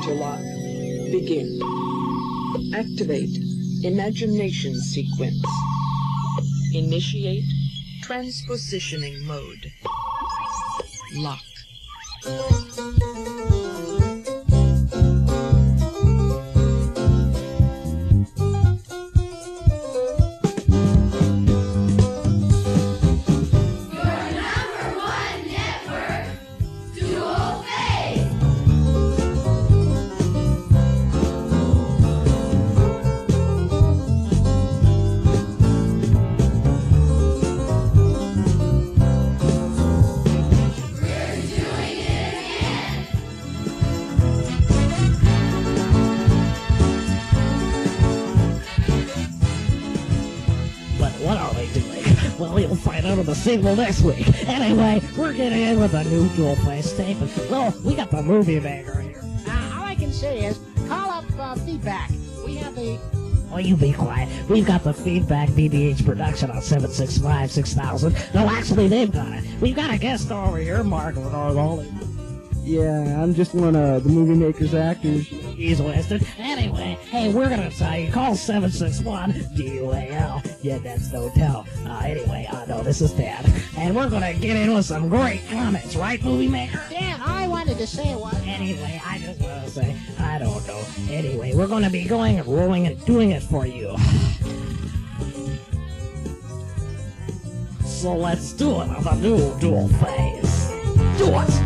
interlock. Begin. Activate imagination sequence. Initiate transpositioning mode. Lock. Well, you'll find out in the sequel next week. Anyway, we're getting in with a new dual play tape. Well, we got the movie maker here. All I can say is, call up feedback. We have the... Oh, you be quiet. We've got the Feedback BBH production on 765-6000. No, actually, they've got it. We've got a guest star over here, Mark Ronaldo. Yeah, I'm just one of the movie maker's actors. He's listed. Anyway, hey, we're gonna tell you, call 761-DUAL. Yeah, that's no tell. No, this is Dan. And we're gonna get in with some great comments, right, movie maker? Dan, I wanted to say what... Anyway, I just want to say, I don't know. Anyway, we're gonna be going and rolling and doing it for you. So let's do it on the new dual phase. Do it!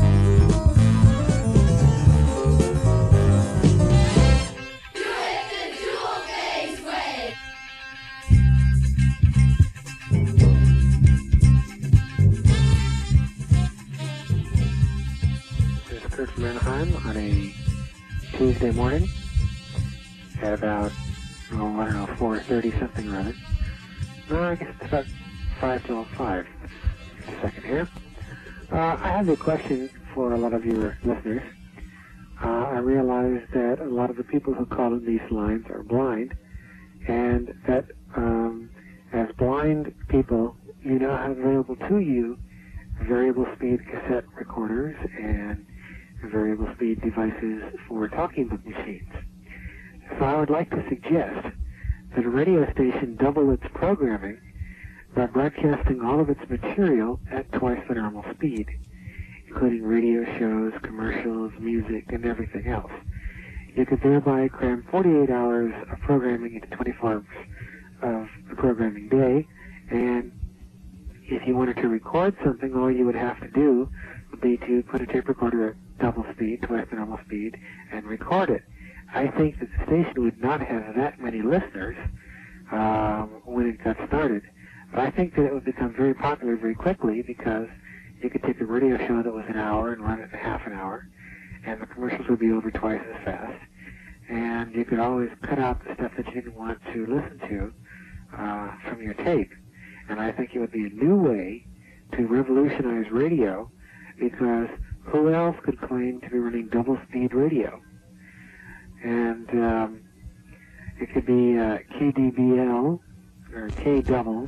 Kurt from Anaheim on a Tuesday morning at about, 4:30 something or other. No, I guess it's about 5 till 5. Just a second here. I have a question for a lot of your listeners. I realize that a lot of the people who call in these lines are blind, and that as blind people, you now have available to you variable speed cassette recorders and variable speed devices for talking book machines. So I would like to suggest that a radio station double its programming by broadcasting all of its material at twice the normal speed, including radio shows, commercials, music, and everything else. You could thereby cram 48 hours of programming into 24 hours of the programming day, and if you wanted to record something, all you would have to do would be to put a tape recorder at double speed, twice the normal speed, and record it. I think that the station would not have that many listeners when it got started, but I think that it would become very popular very quickly because you could take a radio show that was an hour and run it in half an hour, and the commercials would be over twice as fast, and you could always cut out the stuff that you didn't want to listen to from your tape. And I think it would be a new way to revolutionize radio, because who else could claim to be running double-speed radio? And it could be KDBL, or K-double,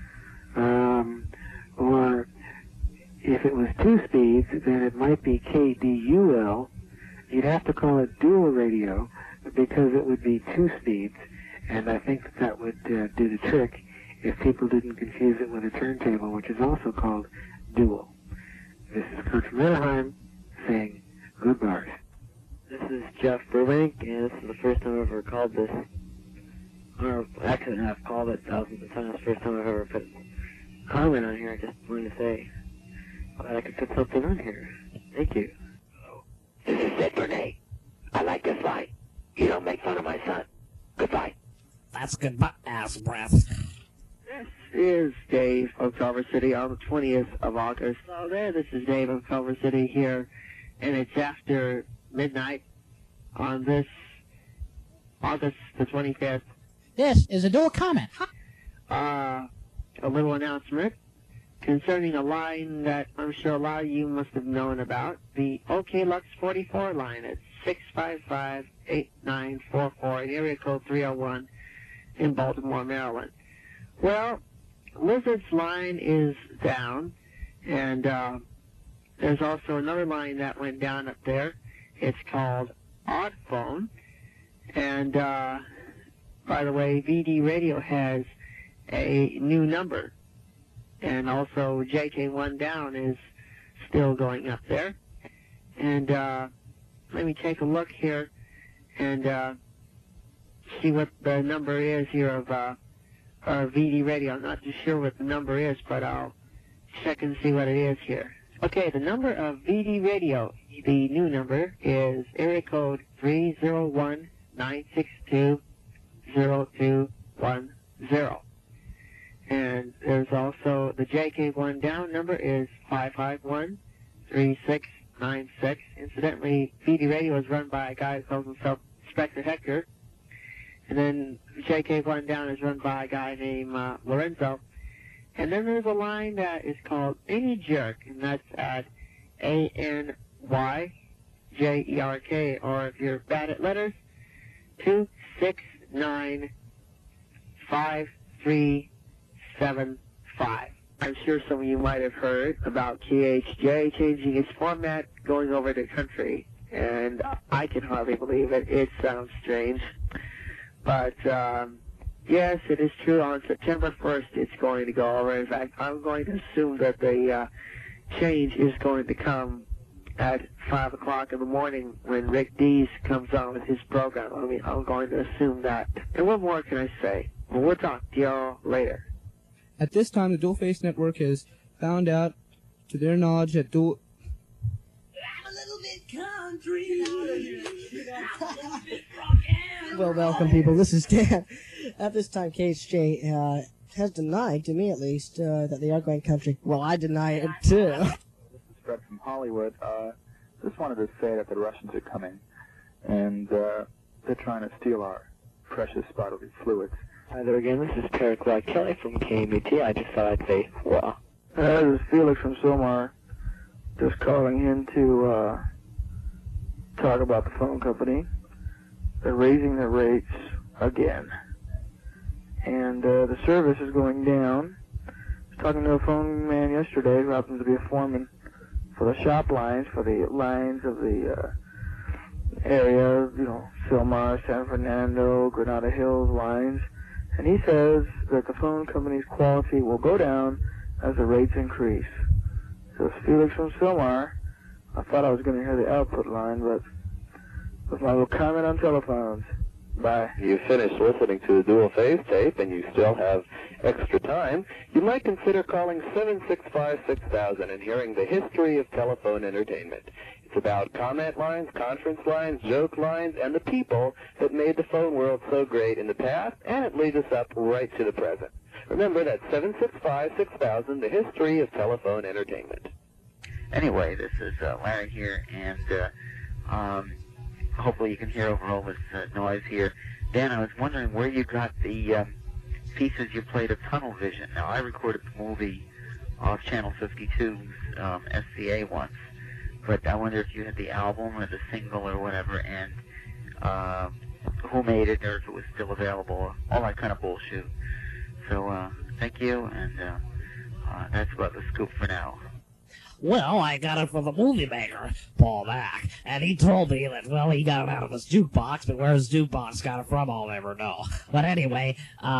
or if it was two speeds, then it might be KDUL. You'd have to call it dual radio, because it would be two speeds, and I think that would do the trick if people didn't confuse it with a turntable, which is also called dual. This is Kurt from Anaheim saying goodbye. This is Jeff Burbank, and this is the first time I've ever called this. Or actually, I've called it thousands of times. First time I've ever put a comment on here. I just wanted to say glad I could put something on here. Thank you. This is Sid Bernay. I like this line. You don't make fun of my son. Goodbye. That's goodbye, ass breath. This is Dave of Culver City on the 20th of August. Hello there, this is Dave of Culver City here, and it's after midnight on this August the 25th. This is a dual comment. A little announcement concerning a line that I'm sure a lot of you must have known about, the OK Lux 44 line at 655-8944 in area code 301 in Baltimore, Maryland. Well, Lizard's line is down, and there's also another line that went down up there. It's called odd phone. And, by the way, VD Radio has a new number. And also JK1 Down is still going up there. And, let me take a look here and, see what the number is here of, our VD Radio. I'm not too sure what the number is, but I'll check and see what it is here. Okay, the number of VD Radio, the new number, is area code 301-962-0210. And there's also the JK1 Down number is 551-3696. Incidentally, VD Radio is run by a guy who calls himself Inspector Hector. And then JK1 Down is run by a guy named Lorenzo. And then there's a line that is called Any Jerk, and that's at ANYJERK, or if you're bad at letters, 269-5375. I'm sure some of you might have heard about KHJ changing its format, going over the country, and I can hardly believe it. It sounds strange. But, yes, it is true. On September 1st, it's going to go over. In fact, I'm going to assume that the change is going to come at 5 o'clock in the morning when Rick Dees comes on with his program. I mean, I'm going to assume that. And what more can I say? Well, we'll talk to y'all later. At this time, the Dual Face Network has found out, to their knowledge, that Dual... I'm a little bit country. Well, welcome, people. This is Dan. At this time, KHJ has denied, to me at least, that they are going country. Well, I deny it, too. This is Fred from Hollywood. Just wanted to say that the Russians are coming, and they're trying to steal our precious bodily fluids. Hi there again, this is Paraguay Kelly from KMET. I just thought I'd say, well. This is Felix from Silmar, just calling in to talk about the phone company. They're raising their rates again, and the service is going down. I was talking to a phone man yesterday who happens to be a foreman for the shop lines, for the lines of the area, you know, Silmar, San Fernando, Granada Hills lines, and he says that the phone company's quality will go down as the rates increase. So it's Felix from Silmar. I thought I was going to hear the output line, but with my little comment on telephones. Bye. You finished listening to the Dual Phase tape and you still have extra time, you might consider calling 765-6000 and hearing the history of telephone entertainment. It's about comment lines, conference lines, joke lines, and the people that made the phone world so great in the past, and it leads us up right to the present. Remember, that's 765-6000, the history of telephone entertainment. Anyway, this is Larry here, and hopefully you can hear over all this noise here. Dan, I was wondering where you got the pieces you played of Tunnel Vision. Now, I recorded the movie off Channel 52's SCA once, but I wonder if you had the album or the single or whatever, and who made it, or if it was still available, all that kind of bullshit. So, thank you, and that's about the scoop for now. Well, I got it from the movie maker, Paul Mack, and he told me that, well, he got it out of his jukebox, but where his jukebox got it from, I'll never know. But anyway,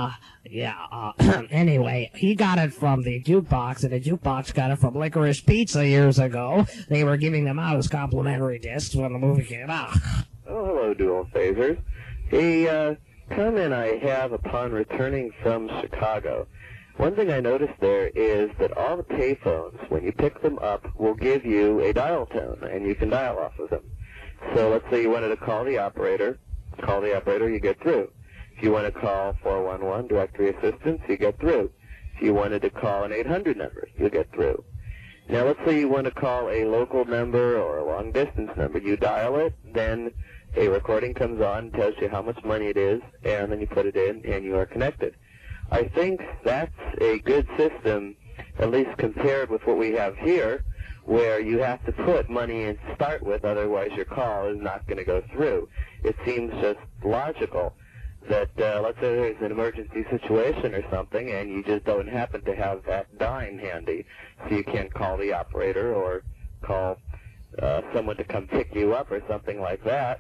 anyway, he got it from the jukebox, and the jukebox got it from Licorice Pizza years ago. They were giving them out as complimentary discs when the movie came out. Oh, hello, Dual Phasers. A comment I have upon returning from Chicago. One thing I noticed there is that all the payphones, when you pick them up, will give you a dial tone, and you can dial off of them. So let's say you wanted to call the operator, you get through. If you want to call 411 directory assistance, you get through. If you wanted to call an 800 number, you get through. Now let's say you want to call a local number or a long distance number. You dial it, then a recording comes on, tells you how much money it is, and then you put it in, and you are connected. I think that's a good system, at least compared with what we have here, where you have to put money in to start with, otherwise your call is not going to go through. It seems just logical that, let's say there's an emergency situation or something, and you just don't happen to have that dime handy, so you can't call the operator or call someone to come pick you up or something like that.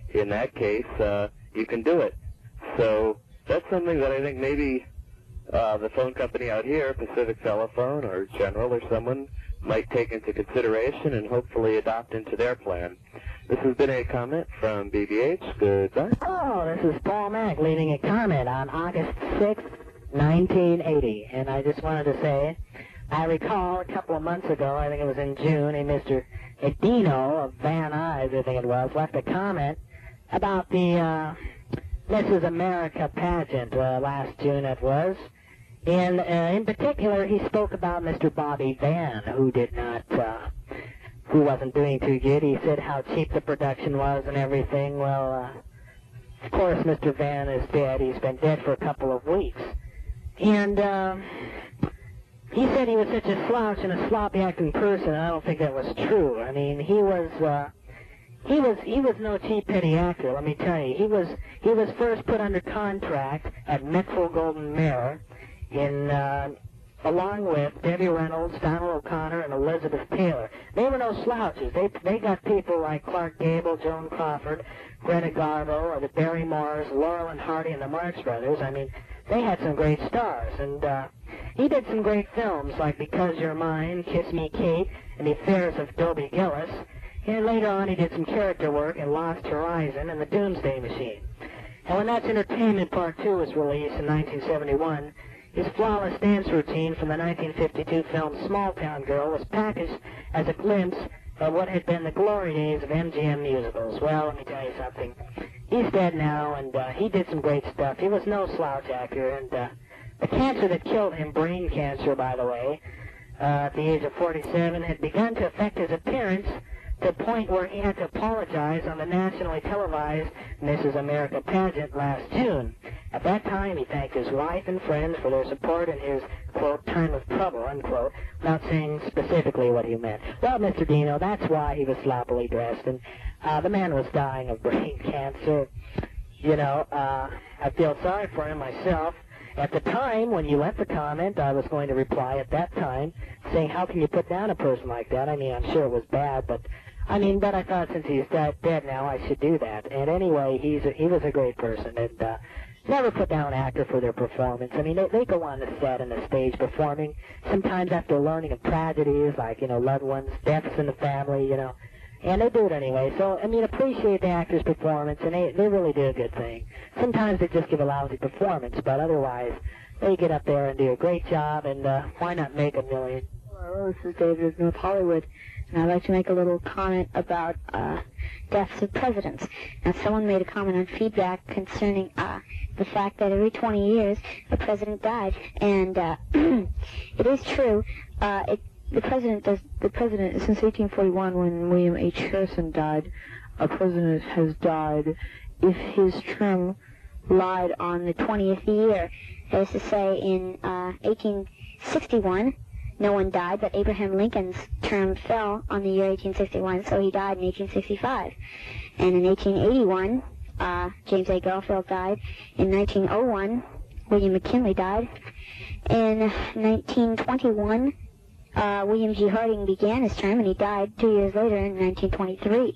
in that case, you can do it. So that's something that I think maybe the phone company out here, Pacific Telephone or General or someone, might take into consideration and hopefully adopt into their plan. This has been a comment from BBH. Goodbye. Hello, this is Paul Mack leaving a comment on August 6, 1980. And I just wanted to say, I recall a couple of months ago, I think it was in June, a Mr. Edino of Van Nuys, I think it was, left a comment about the Mrs. America pageant last June it was. And in particular, he spoke about Mr. Bobby Van, who did not, who wasn't doing too good. He said how cheap the production was and everything. Well, of course, Mr. Van is dead. He's been dead for a couple of weeks. And he said he was such a slouch and a sloppy acting person. I don't think that was true. I mean, he was no cheap petty actor. Let me tell you, he was first put under contract at Metro-Goldwyn-Mayer in along with Debbie Reynolds, Donald O'Connor, and Elizabeth Taylor. They were no slouches. They got people like Clark Gable, Joan Crawford, Greta Garbo, or the Barrymores, Laurel and Hardy, and the Marx Brothers. I mean, they had some great stars. And he did some great films like Because You're Mine, Kiss Me Kate, and The Affairs of Dobie Gillis. And later on he did some character work in Lost Horizon and The Doomsday Machine. And when That's Entertainment Part 2 was released in 1971, his flawless dance routine from the 1952 film Small Town Girl was packaged as a glimpse of what had been the glory days of MGM musicals. Well, let me tell you something. He's dead now, and he did some great stuff. He was no slouch actor, and the cancer that killed him, brain cancer, by the way, at the age of 47, had begun to affect his appearance to the point where he had to apologize on the nationally televised Mrs. America pageant last June. At that time, he thanked his wife and friends for their support in his, quote, time of trouble, unquote, without saying specifically what he meant. Well, Mr. Dino, that's why he was sloppily dressed, and the man was dying of brain cancer. You know, I feel sorry for him myself. At the time, when you left the comment, I was going to reply at that time, saying, how can you put down a person like that? I mean, I'm sure it was bad, but I thought since he's dead now, I should do that. And anyway, he was a great person, and never put down an actor for their performance. I mean, they go on the set and the stage performing, sometimes after learning of tragedies, like, loved ones, deaths in the family, and they do it anyway. So, I mean, appreciate the actor's performance, and they really do a good thing. Sometimes they just give a lousy performance, but otherwise, they get up there and do a great job, and why not make $1 million? Hello, this is David of North Hollywood, and I'd like to make a little comment about deaths of presidents. Now, someone made a comment on feedback concerning the fact that every 20 years a president died, and it is true. The president, since 1841, when William H. Harrison died, a president has died if his term lied on the 20th year. That is to say, in 1861, no one died, but Abraham Lincoln's term fell on the year 1861, so he died in 1865. And in 1881, James A. Garfield died. In 1901, William McKinley died. In 1921, William G. Harding began his term, and he died 2 years later in 1923.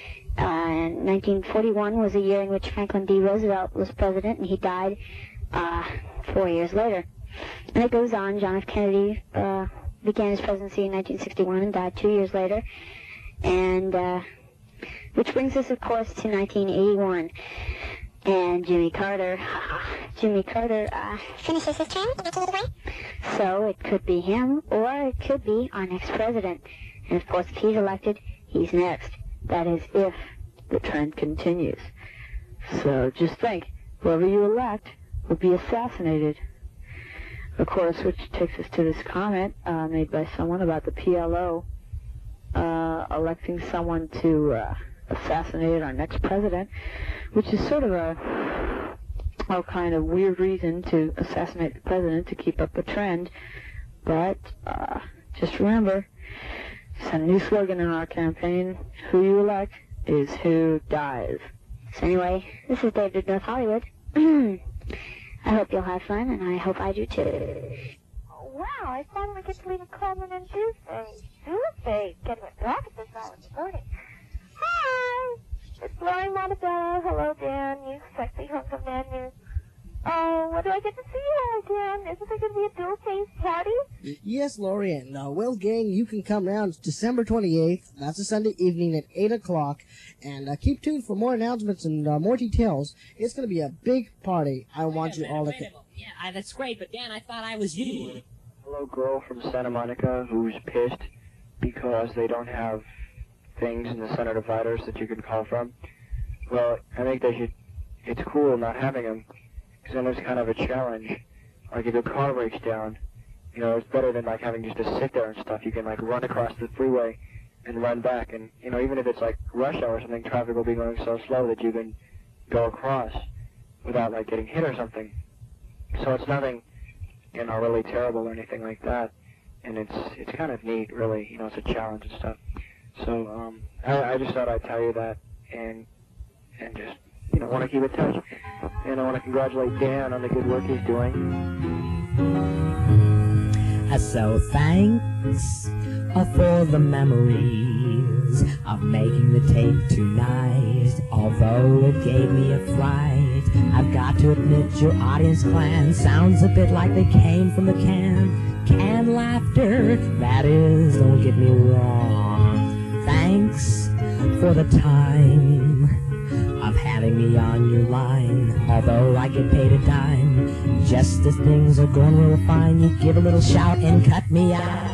1941 was the year in which Franklin D. Roosevelt was president, and he died 4 years later. And it goes on. John F. Kennedy began his presidency in 1961 and died 2 years later. And which brings us, of course, to 1981. And Jimmy Carter finishes his term in 1981. So it could be him, or it could be our next president. And of course, if he's elected, he's next. That is, if the trend continues. So just think, whoever you elect will be assassinated. Of course, which takes us to this comment made by someone about the PLO electing someone to assassinate our next president, which is sort of a kind of weird reason to assassinate the president to keep up the trend. But just remember, it's a new slogan in our campaign: who you elect is who dies. So anyway, this is David, North Hollywood. I hope you'll have fun, and I hope I do too. Wow, I finally get to leave a comment on Tuesday. Getting it back at this hour in the morning. Hi! It's Lori Montebello. Hollywood. Do I get to see you again? Isn't there going to be a dual-faced party? Yes, Lori, and well, gang, you can come round. It's December 28th. That's a Sunday evening at 8 o'clock. And keep tuned for more announcements and more details. It's going to be a big party. I want you all to come. Yeah, that's great, but Dan, I thought I was you. Hello, girl from Santa Monica who's pissed because they don't have things in the center dividers that you can call from. Well, I think it's cool not having them, because then it's kind of a challenge. Like if your car breaks down, you know, it's better than like having just to sit there and stuff. You can like run across the freeway and run back, and you know, even if it's like rush hour or something, traffic will be going so slow that you can go across without like getting hit or something. So it's nothing, you know, really terrible or anything like that, and it's kind of neat, really. You know, it's a challenge and stuff. So I just thought I'd tell you that, and just, you know, want to keep in touch. And I want to congratulate Dan on the good work he's doing. So thanks for the memories of making the tape tonight. Although it gave me a fright, I've got to admit your audience clan sounds a bit like they came from the canned laughter. That is, don't get me wrong. Thanks for the time of having me on your line. Although I get paid a dime, just as things are going real fine, you give a little shout and cut me out.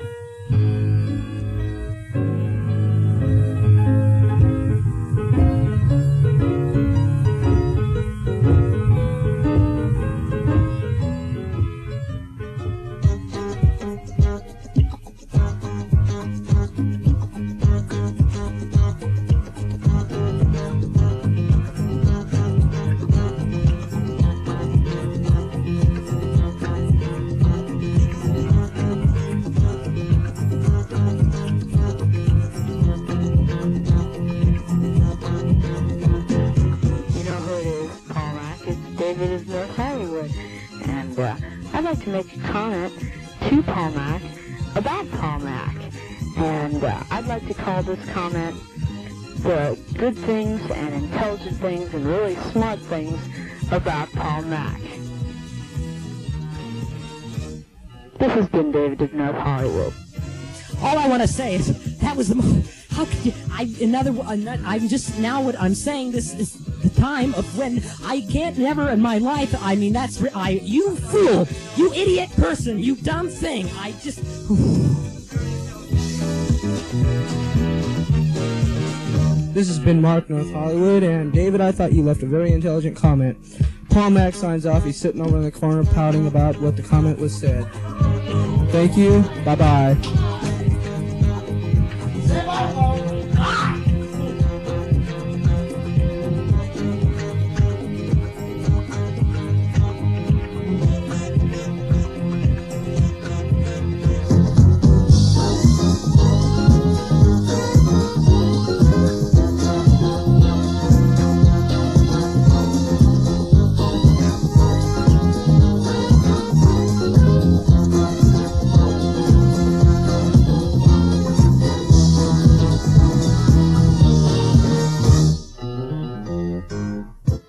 I'd like to make a comment to Paul Mac about Paul Mac. And I'd like to call this comment the good things and intelligent things and really smart things about Paul Mac. This has been David of North Hollywood. All I want to say is that was the most. How could you? I'm just now. What I'm saying, this is the time of when I can't never in my life. I mean, that's you fool, you idiot person, you dumb thing. I just. This has been Mark, North Hollywood, and David, I thought you left a very intelligent comment. Paul Mac signs off. He's sitting over in the corner pouting about what the comment was said. Thank you. Bye-bye.